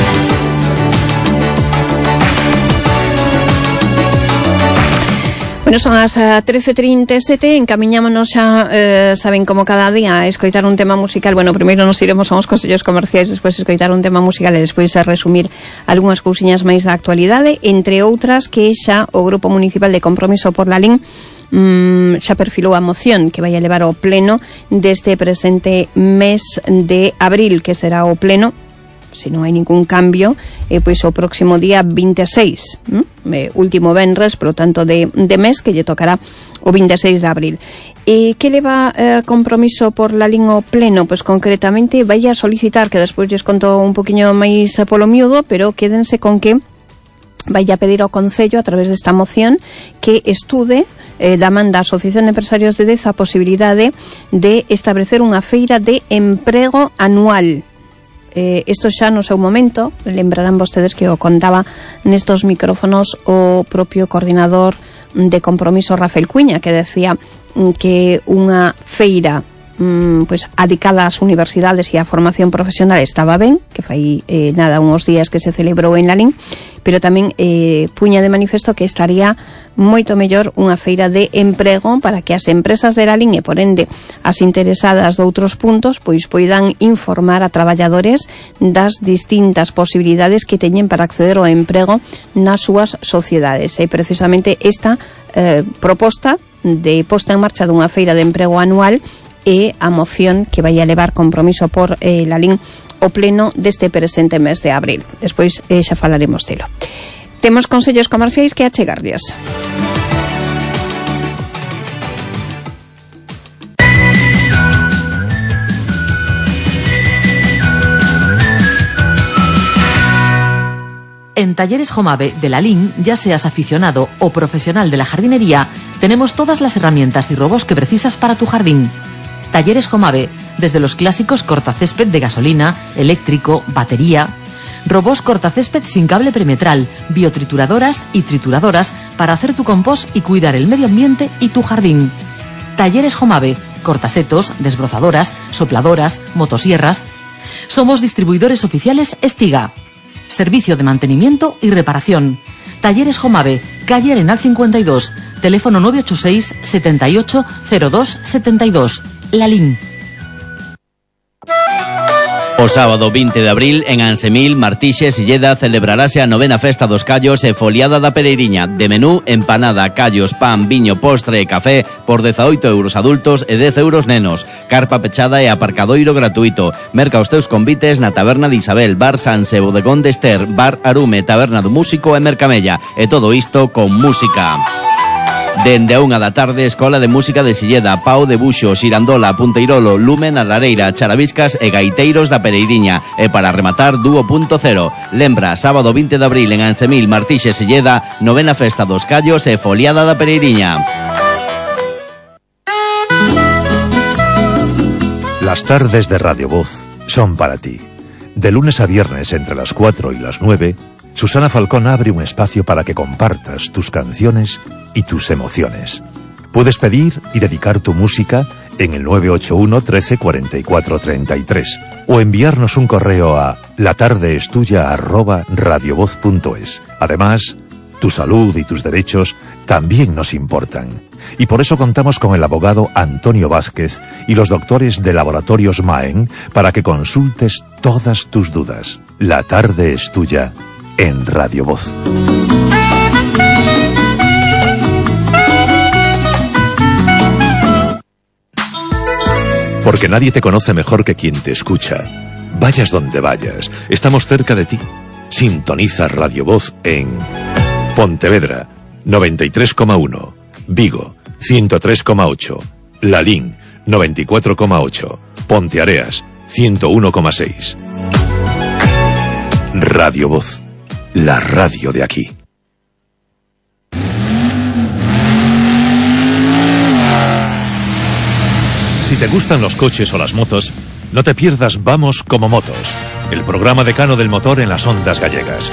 Bueno, son as 13:37, encamiñámonos xa, saben, como cada día, a escoitar un tema musical. Bueno, primeiro nos iremos aos consellos comerciais, despois escoitar un tema musical e despois a resumir algunhas cousiñas máis da actualidade, entre outras que xa o Grupo Municipal de Compromiso por la LIN xa perfilou a moción que vai a levar ao pleno deste presente mes de abril, que será o pleno, se non hai ningún cambio, pois o próximo día 26, último venres, polo tanto de mes, que lle tocará o 26 de abril. E que leva Compromiso por la LIN ao pleno? Pois concretamente vai a solicitar, que despois lles conto un poquinho máis polo miúdo, pero quédense con que vai a pedir ao Concello, a través desta moción, que estude da man da Asociación de Empresarios de Deza a posibilidade de establecer unha feira de emprego anual. Isto xa no seu momento, lembrarán vostedes que o contaba nestos micrófonos o propio coordinador de Compromiso, Rafael Cuña, que decía que unha feira pois adicada ás universidades e á formación profesional estaba ben, que fai nada uns días que se celebrou en Lalín, pero tamén puña de manifesto que estaría moito mellor unha feira de emprego para que as empresas de Lalín e, por ende, as interesadas de outros puntos pois poidan informar a traballadores das distintas posibilidades que teñen para acceder ao emprego nas súas sociedades. E precisamente esta proposta de posta en marcha dunha feira de emprego anual e a moción que vai a levar Compromiso por Lalín o pleno deste presente mes de abril. Despois xa falaremos delo. Temos consellos comerciais que achegarlles. En Talleres Jomave de Lalín, ya seas aficionado o profesional de la jardinería, tenemos todas las herramientas y robos que precisas para tu jardín. Talleres Jomave, desde los clásicos cortacésped de gasolina, eléctrico, batería, robos cortacésped sin cable perimetral, biotrituradoras y trituradoras para hacer tu compost y cuidar el medio ambiente y tu jardín. Talleres Jomave, cortasetos, desbrozadoras, sopladoras, motosierras. Somos distribuidores oficiales Estiga. Servicio de mantenimiento y reparación. Talleres Jomave, calle Arenal 52, teléfono 986 78 02 72. Lalín. O sábado 20 de abril, en Ansemil, Martixe, Silleda, celebrarase a 9ª Festa dos Callos e Foliada da Pereiriña. De menú, empanada, callos, pan, viño, postre e café por 18 euros adultos e 10 euros nenos. Carpa pechada e aparcadoiro gratuito. Merca os teus convites na Taberna de Isabel, Bar Sanse, Bodegón de Ester, Bar Arume, Taberna do Músico e Mercamella. E todo isto con música. Dende a 1 da tarde, Escola de Música de Silleda, Pau de Buxo, Xirandola, Punteirolo, Lumen, a Lareira, Charaviscas e Gaiteiros da Pereiriña. E para rematar, Dúo Punto Cero. Lembra, sábado 20 de abril en Ansemil, Martixe, Silleda, 9ª Festa dos Callos e Foliada da Pereiriña. Las tardes de Radio Voz son para ti. De lunes a viernes entre las 4 y las 9, Susana Falcón abre un espacio para que compartas tus canciones y tus emociones. Puedes pedir y dedicar tu música en el 981 13 44 33 o enviarnos un correo a latardeestuya@radiovoz.es. Además, tu salud y tus derechos también nos importan. Y por eso contamos con el abogado Antonio Vázquez y los doctores de Laboratorios Maen para que consultes todas tus dudas. La tarde es tuya en Radio Voz. Porque nadie te conoce mejor que quien te escucha. Vayas donde vayas, estamos cerca de ti. Sintoniza Radio Voz en Pontevedra 93,1, Vigo 103,8, Lalín 94,8, Ponteareas 101,6. Radio Voz, la radio de aquí. Si te gustan los coches o las motos, no te pierdas Vamos como Motos, el programa decano del motor en las ondas gallegas.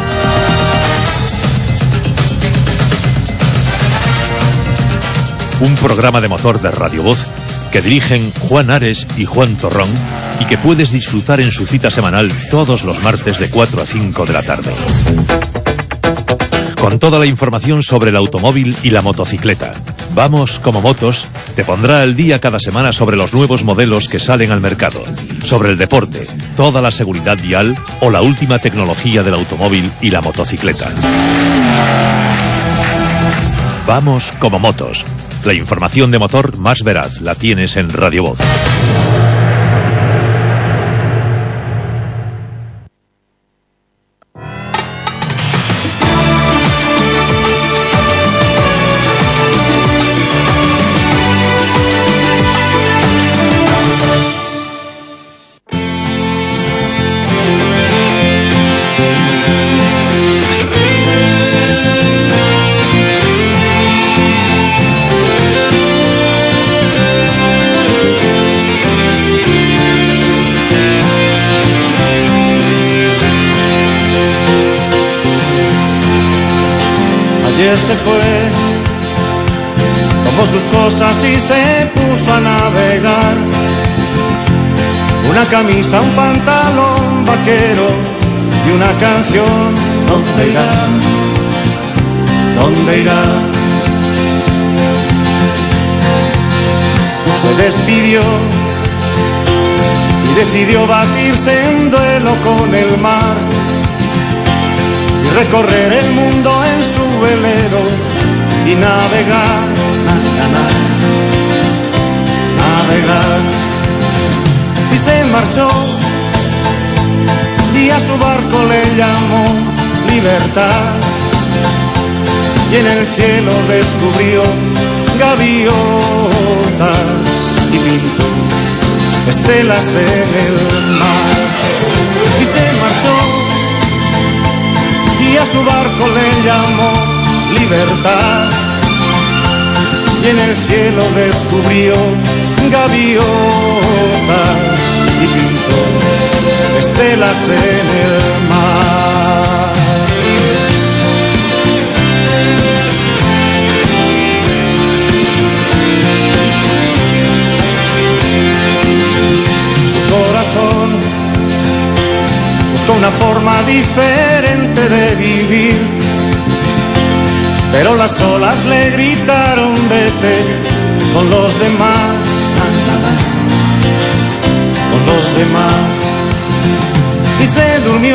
Un programa de motor de Radio Voz que dirigen Juan Ares y Juan Torrón y que puedes disfrutar en su cita semanal todos los martes de 4 a 5 de la tarde. Con toda la información sobre el automóvil y la motocicleta. Vamos como Motos te pondrá al día cada semana sobre los nuevos modelos que salen al mercado, sobre el deporte, toda la seguridad vial o la última tecnología del automóvil y la motocicleta. Vamos como Motos. La información de motor más veraz la tienes en Radio Voz. Se fue, tomó sus cosas y se puso a navegar. Una camisa, un pantalón vaquero y una canción. ¿Dónde irá? ¿Dónde irá? Se despidió y decidió batirse en duelo con el mar y recorrer el mundo en su velero y navegar, navegar. Y se marchó y a su barco le llamó Libertad, y en el cielo descubrió gaviotas y pintó estelas en el mar. Y se marchó y a su barco le llamó Libertad, y en el cielo descubrió gaviotas y pintó estelas en el mar. Su corazón buscó una forma diferente de vivir, pero las olas le gritaron vete con los demás, con los demás. durmió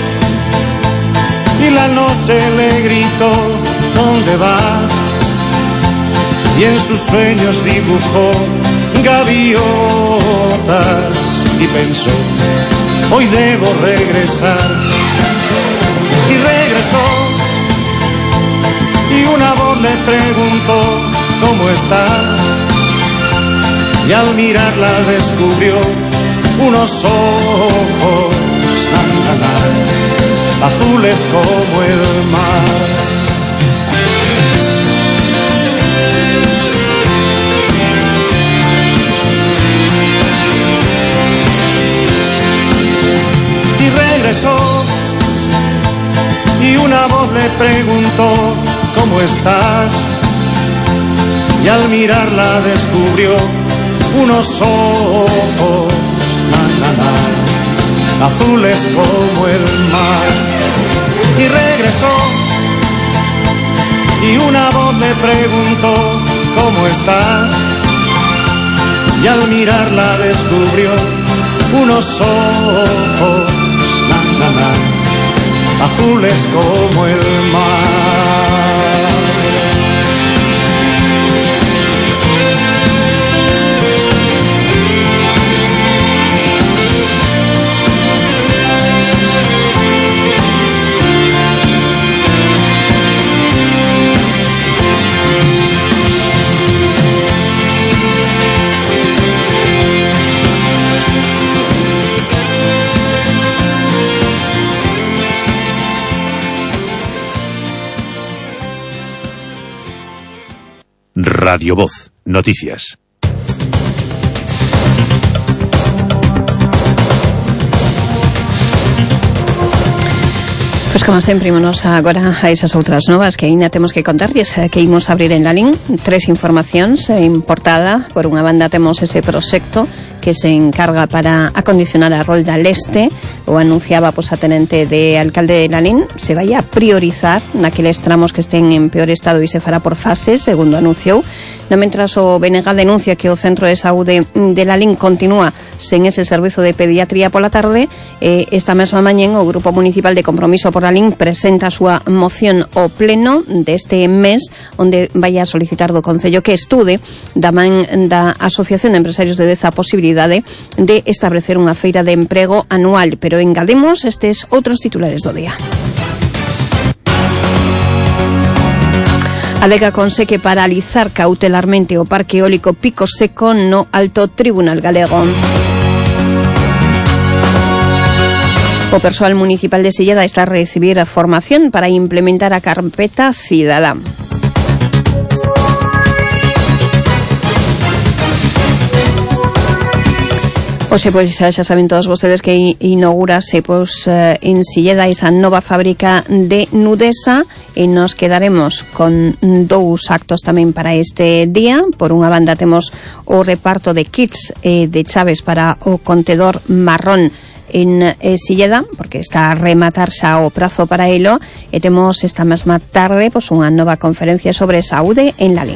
y la noche le gritó, ¿dónde vas? Y en sus sueños dibujó gaviotas y pensó, hoy debo regresar. Y regresó y una voz le preguntó, ¿cómo estás? Y al mirarla descubrió unos ojos azules como el mar. Y regresó y una voz le preguntó, ¿cómo estás? Y al mirarla descubrió unos ojos azules como el mar. Y regresó y una voz le preguntó, ¿cómo estás? Y al mirarla descubrió unos ojos azules como el mar. Radio Voz, noticias. Pois como sempre, ímonos agora a esas outras novas que aínda temos que contarlles, que imos abrir en Lalín. 3 informacións. En Portada, por unha banda, temos ese proxecto que se encarga para acondicionar a Rolda Leste. O anunciaba a tenente de alcalde de Lalín, se vai a priorizar naqueles tramos que estén en peor estado e se fará por fases, segundo anunciou. No mentras o BNG denuncia que o Centro de Saúde de Lalín continúa sen ese servizo de pediatría pola tarde. Esta mesma mañén o Grupo Municipal de Compromiso por Lalín presenta a súa moción ao pleno deste mes, onde vai a solicitar do Concello que estude da man da Asociación de Empresarios de Deza a posibilidade de establecer unha feira de emprego anual. Pero engademos estes outros titulares do día. Alega Consegue paralizar cautelarmente o parque eólico Pico Seco no Alto Tribunal Galego. O persoal municipal de Silleda está a recibir a formación para implementar a carpeta cidadá. Oxe, pois xa saben todos vostedes que inaugurase en Silleda esa nova fábrica de Nudesa e nos quedaremos con 2 actos tamén para este día. Por unha banda temos o reparto de kits de chaves para o contedor marrón en Silleda, porque está a rematar xa o prazo para elo, e temos esta mesma tarde pois unha nova conferencia sobre saúde en Lalín.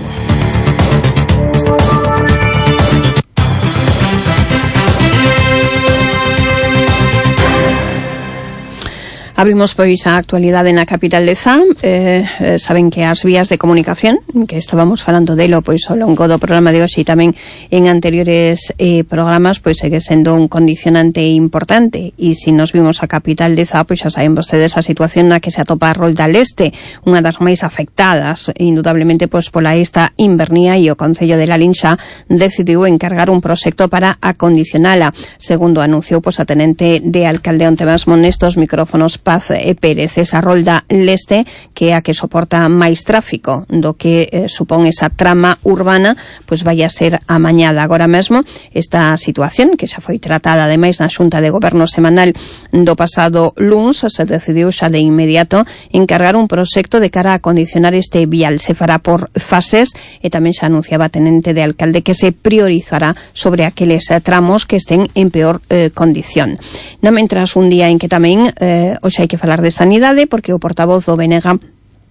Abrimos pois a actualidade na capital de Zam. Saben que as vías de comunicación, que estábamos falando delo pois ao longo do programa de hoxe e tamén en anteriores programas, pois segue sendo un condicionante importante. E se nos vimos a capital de Zam, pois xa saben vostedes a situación na que se atopa a Rolda Leste, unha das máis afectadas, indudablemente pois pola esta invernía, e o Concello de Lalín xa decidiu encargar un proxecto para acondicionala. Segundo anunciou pois a tenente de alcalde onte mesmo nestos micrófonos Paz Pérez, esa Rolda Leste que é a que soporta máis tráfico do que supón esa trama urbana, pois vai a ser amañada. Agora mesmo esta situación, que xa foi tratada ademais na Xunta de Goberno semanal do pasado luns, se decidiu xa de inmediato encargar un proxecto de cara a acondicionar este vial. Se fará por fases e tamén xa anunciaba a tenente de alcalde que se priorizará sobre aqueles tramos que estén en peor condición. No mentras, un día en que tamén hoxe hai que falar de sanidade, porque o portavoz do BNG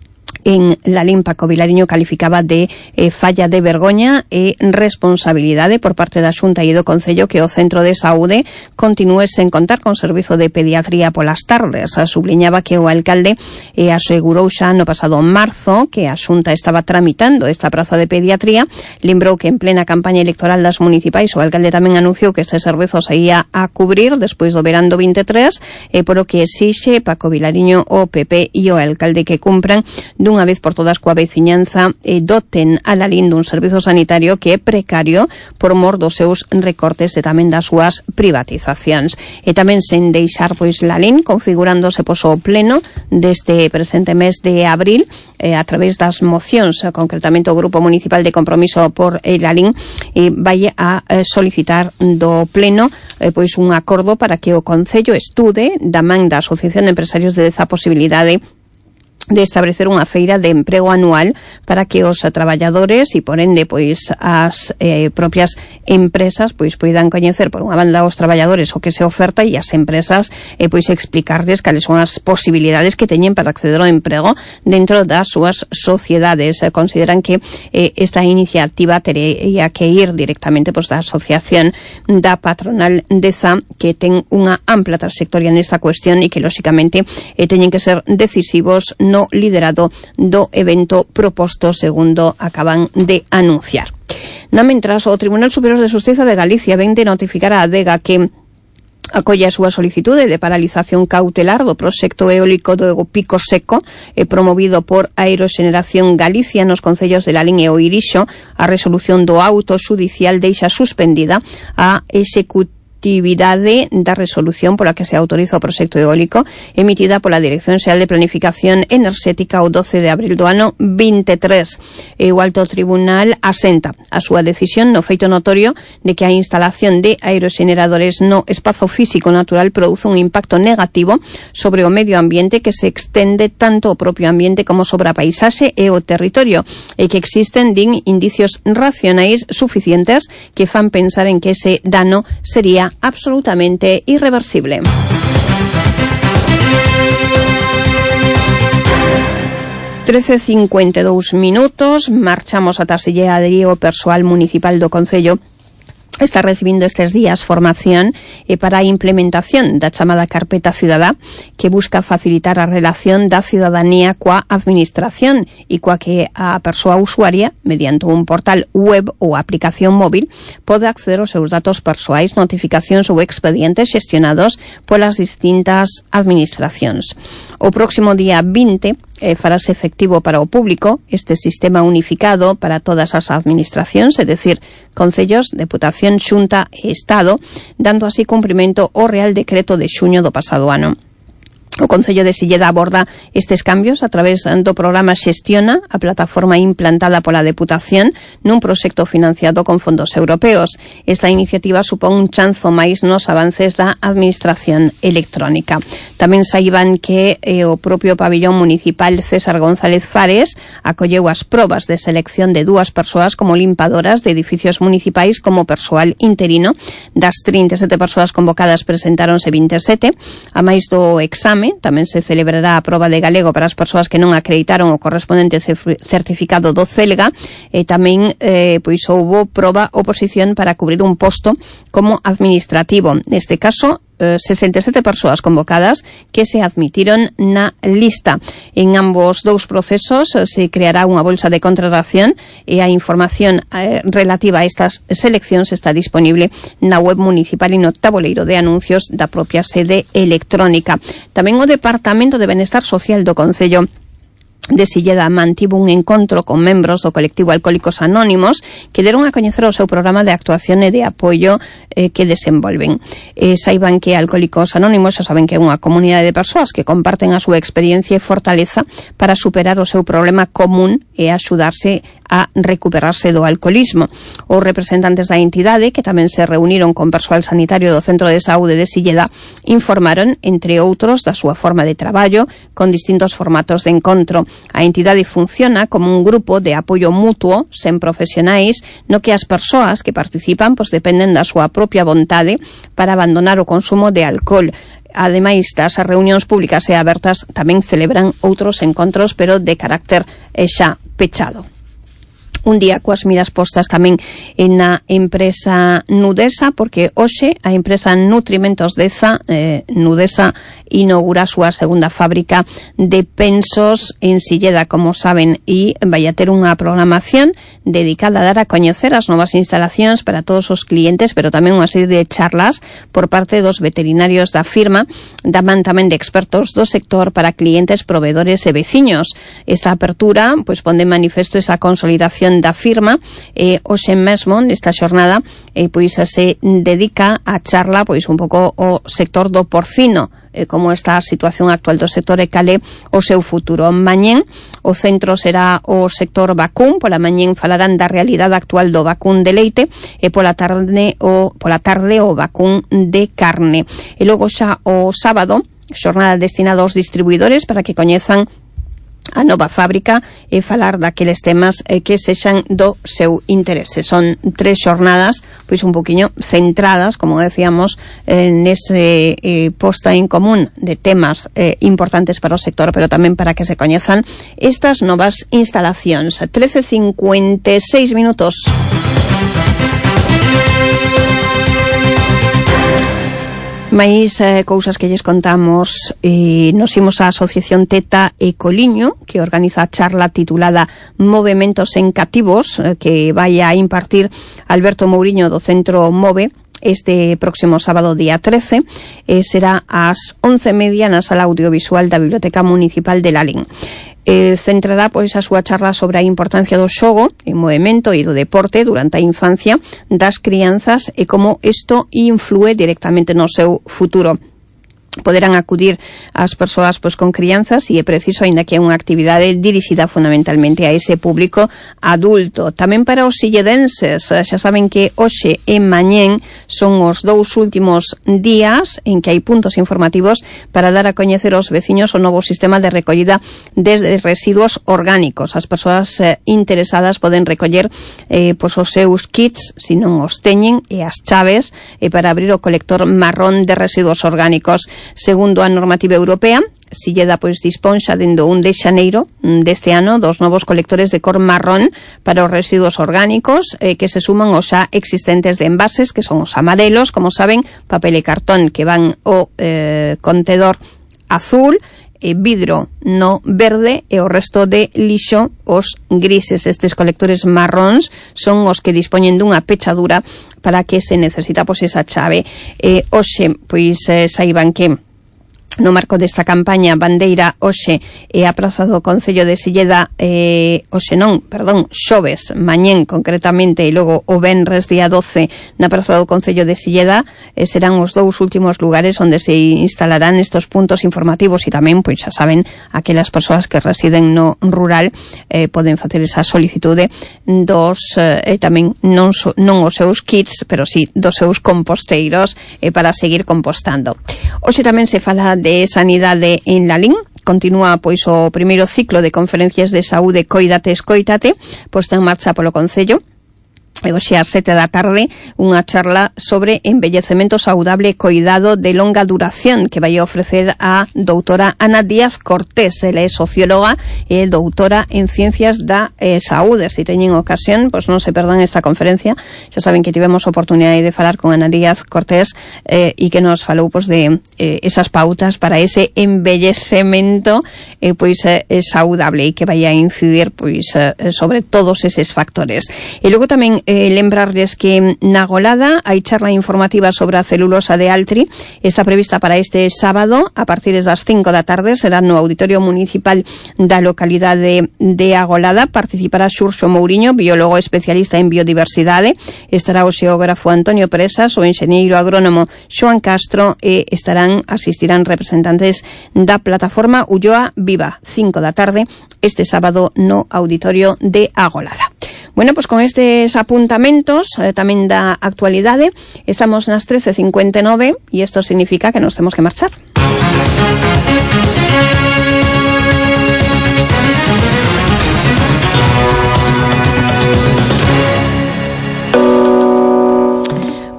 En Lalín, Paco Vilariño calificaba de falla de vergoña e responsabilidade por parte da Xunta e do Concello que o Centro de Saúde continúe sen contar con servizo de pediatría polas tardes. Subliñaba que o alcalde asegurou xa no pasado marzo que a Xunta estaba tramitando esta praza de pediatría. Lembrou que en plena campaña electoral das municipais o alcalde tamén anunciou que este servizo se ia a cubrir despois do verán do 23, por o que exixe Paco Vilariño o PP e o alcalde que cumpran dunha vez por todas coa veciñanza e doten a Lalín dun servizo sanitario que é precario por mor dos seus recortes e tamén das súas privatizacións. E tamén sen deixar pois Lalín configurándose pois o pleno deste presente mes de abril a través das mocións, concretamente o Grupo Municipal de Compromiso por Lalín vai a solicitar do pleno pois un acordo para que o Concello estude da man da Asociación de Empresarios de Deza a posibilidade de establecer unha feira de emprego anual para que os traballadores e por ende pois as propias empresas pois poidan coñecer por unha banda os traballadores o que se oferta e as empresas pois explicarles cales son as posibilidades que teñen para acceder ao emprego dentro das súas sociedades. Consideran que esta iniciativa teria que ir directamente pois da asociación da patronal Deza que ten unha ampla trayectoria nesta cuestión e que lóxicamente teñen que ser decisivos no liderado do evento proposto, segundo acaban de anunciar. Mentras, o Tribunal Superior de Xustiza de Galicia ven de notificar a Adega que acolle a súa solicitude de paralización cautelar do proxecto eólico do Pico Seco promovido por Aeroxeneración Galicia nos concellos de Lalín e Oirixo. A resolución do auto xudicial deixa suspendida a executividade da resolución pola que se autoriza o proxecto eólico emitida pola Dirección Xeral de Planificación Enerxética o 12 de abril do ano 23. O Alto Tribunal asenta a súa decisión no feito notorio de que a instalación de aeroxeneradores no espazo físico natural produce un impacto negativo sobre o medio ambiente que se extende tanto ao propio ambiente como sobre a paisaxe e o territorio e que existen indicios racionais suficientes que fan pensar en que ese dano sería absolutamente irreversible. (13:52), marchamos ata Silleda de Río. O persoal municipal do Concello está recibindo estes días formación para a implementación da chamada Carpeta Cidadá, que busca facilitar a relación da cidadanía coa administración e coa que a persoa usuaria, mediante un portal web ou aplicación móvil, pode acceder aos seus datos persoais, notificacións ou expedientes xestionados polas distintas administracións. O próximo día 20 farase efectivo para o público este sistema unificado para todas as administracións, é dicir, concellos, deputación, xunta e Estado, dando así cumprimento ao Real Decreto de xuño do pasado ano. O Concello de Silleda aborda estes cambios a través do programa Xestiona, a plataforma implantada pola Deputación nun proxecto financiado con fondos europeos. Esta iniciativa supón un chanzo máis nos avances da administración electrónica. Tamén saiban que o propio pabillón municipal César González Fares acolleu as probas de selección de 2 persoas como limpadoras de edificios municipais como persoal interino. Das 37 persoas convocadas presentáronse 27. A máis do exame, tamén se celebrará a proba de galego para as persoas que non acreditaron o correspondente certificado do CELGA e tamén pois houbo proba oposición para cubrir un posto como administrativo. Neste caso, 67 persoas convocadas que se admitiron na lista. En ambos dous procesos se creará unha bolsa de contratación e a información relativa a estas seleccións está disponible na web municipal e no tabuleiro de anuncios da propia sede electrónica. Tamén o Departamento de Benestar Social do Concello de Silleda mantivo un encontro con membros do colectivo Alcohólicos Anónimos que deron a coñecer o seu programa de actuación e de apoio que desenvolven. Saiban que Alcohólicos Anónimos xa saben que é unha comunidade de persoas que comparten a súa experiencia e fortaleza para superar o seu problema común e axudarse a recuperarse do alcoholismo. Os representantes da entidade, que tamén se reuniron con persoal sanitario do Centro de Saúde de Silleda, informaron, entre outros, da súa forma de traballo con distintos formatos de encontro. A entidade funciona como un grupo de apoio mutuo, sen profesionais, no que as persoas que participan dependen da súa propia vontade para abandonar o consumo de alcohol. ademais das reunións públicas e abertas, tamén celebran outros encontros, pero de carácter xa pechado. Un día coas miras postas tamén na empresa Nudesa, porque hoxe a empresa Nutrimentos Deza, Nudesa, inaugura a súa segunda fábrica de pensos en Silleda, como saben, e vai a ter unha programación dedicada a dar a coñecer as novas instalacións para todos os clientes, pero tamén unha serie de charlas por parte dos veterinarios da firma, da man tamén de expertos do sector para clientes, proveedores e veciños. Esta apertura pois pon de manifesto esa consolidación da firma, hoxe mesmo nesta xornada pois se dedica a charla pois un pouco o sector do porcino, como está a situación actual do sector e cale o seu futuro. Mañén o centro será o sector vacún, pola mañén falarán da realidade actual do vacún de leite e pola tarde o vacún de carne. E logo xa o sábado, xornada destinada aos distribuidores para que coñezan a nova fábrica e falar daqueles temas que sexan do seu interese. Son 3 xornadas pois un poquinho centradas, como decíamos, nese posta en común de temas importantes para o sector, pero tamén para que se coñezan estas novas instalacións. 13:56 minutos. Mais cousas que lles contamos, nos imos á Asociación Teta e Coliño, que organiza a charla titulada Movementos en Cativos, que vai a impartir Alberto Mouriño do Centro Move este próximo sábado día 13, será ás 11:30 na sala audiovisual da Biblioteca Municipal de Lalín. Centrará pois a súa charla sobre a importancia do xogo, o movemento e do deporte durante a infancia das crianzas e como isto influe directamente no seu futuro. Poderán acudir as persoas pois con crianzas e é preciso, aínda que é unha actividade dirixida fundamentalmente a ese público adulto. Tamén para os silledenses, xa saben que hoxe e mañén son os 2 últimos días en que hai puntos informativos para dar a coñecer aos veciños o novo sistema de recollida de residuos orgánicos. As persoas interesadas poden recoller pois os seus kits, se non os teñen, e as chaves para abrir o colector marrón de residuos orgánicos. Segundo a normativa europea, Silleda pois dispón xa dende o 1 de xaneiro deste ano dos novos colectores de cor marrón para os residuos orgánicos que se suman aos xa existentes de envases, que son os amarelos, como saben, papel e cartón, que van o contedor azul, vidro no verde e o resto de lixo os grises. Estes colectores marróns son os que dispoñen dunha pechadura para que se necesita pois esa chave. Hoxe pois saiban que no marco desta campaña Bandeira hoxe é a praza do Concello de Silleda, xoves, mañén concretamente, e logo o venres día 12 na praza do Concello de Silleda serán os 2 últimos lugares onde se instalarán estos puntos informativos e tamén, pois xa saben, aquelas persoas que residen no rural poden facer esa solicitude dos tamén non os seus kits, pero sí dos seus composteiros para seguir compostando. Hoxe tamén se fala de sanidade en Lalín. Continúa pois o primeiro ciclo de conferencias de saúde Coídate, Escoítate, posta en marcha polo Concello. Hoxe ás 7 da tarde unha charla sobre envellecemento saudable e coidado de longa duración que vai ofrecer a doutora Ana Díaz Cortés. Ela é socióloga e doutora en ciencias da saúde. Se teñen ocasión, pois non se perdan esta conferencia. Xa saben que tivemos oportunidade de falar con Ana Díaz Cortés e que nos falou pois de esas pautas para ese envellecemento pois saudable e que vai a incidir pois sobre todos eses factores. E logo tamén lembrarles que na Golada hai charla informativa sobre a celulosa de Altri. Está prevista para este sábado a partir das 5 da tarde. Será no Auditorio Municipal da localidade de Agolada. Participará Xurxo Mouriño, biólogo especialista en biodiversidade. Estará o xeógrafo Antonio Presas, o enxeñeiro agrónomo Xoan Castro e asistirán representantes da plataforma Ulloa Viva. 5 da tarde este sábado no Auditorio de Agolada. Bueno, pues con estes apuntamentos tamén da actualidade estamos nas 13:59 e isto significa que nos temos que marchar.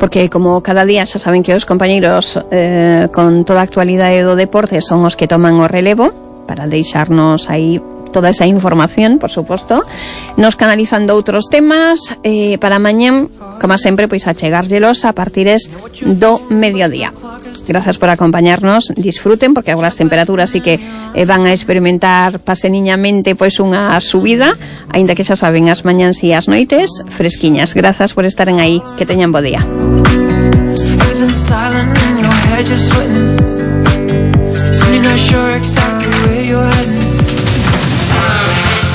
porque como cada día xa saben que os compañeiros con toda a actualidade do deporte son os que toman o relevo para deixarnos aí toda esa información, por suposto, nos canalizando outros temas para mañán, como sempre, pois achegárllelos a partires do mediodía. Grazas por acompañarnos, disfruten, porque agora as temperaturas sí que van a experimentar paseniñamente pois unha subida, aínda que xa saben, as mañáns e as noites fresquiñas. Grazas por estaren aí, que teñan bo día. Not sure exactly where you're heading.